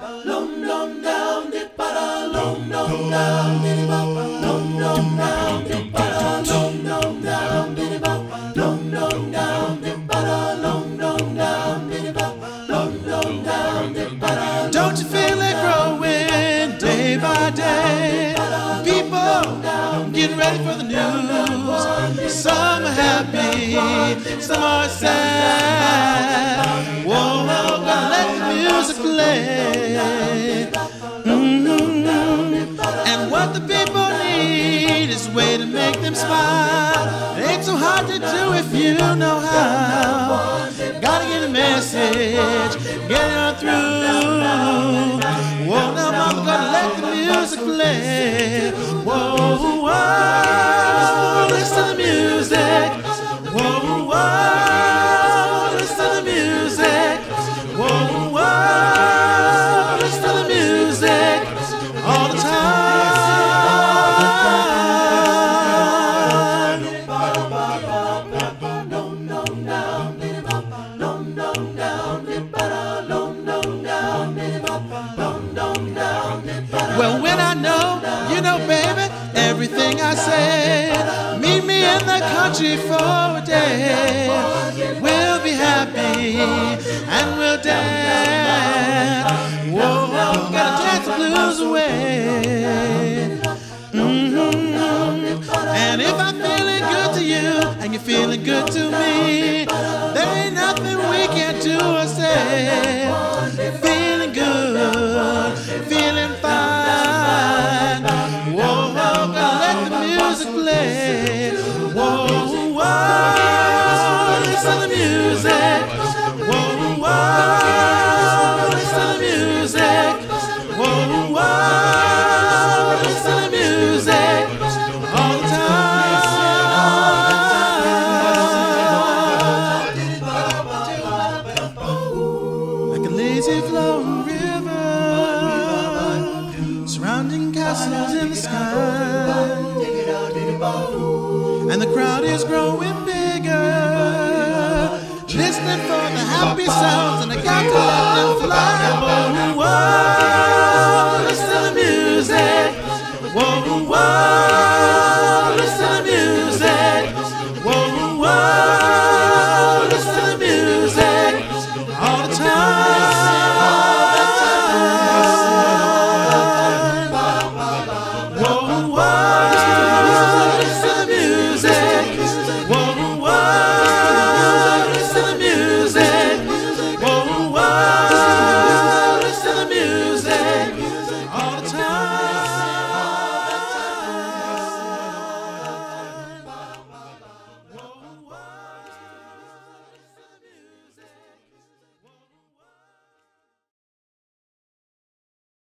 Don't you feel it growing day by day? People getting ready for the news. Some are happy, some are sad. Whoa, gonna let the music play. And what the people need is a way to make them smile. It ain't so hard to do if you know how. Gotta get a message, get it on through. Whoa, now mama gonna let the music play. Whoa, whoa, listen to the music. Whoa, whoa, listen to the music. Whoa, whoa, listen to the music all the time. Well, when I know, you know, baby, everything I say. Meet me in the country for a day. We'll be happy and we'll dance. Whoa, gotta dance the blues away. And if I'm feeling good to you and you're feeling good to me, there ain't nothing we can't do or say. Feeling good, feeling fine. Whoa, gonna let the music play. Whoa, whoa, listen to the music. Whoa, whoa, listen to the music. Whoa, whoa, listen to the music all the time. Like a lazy flowing river, surrounding castles in the sky, and the crowd is growing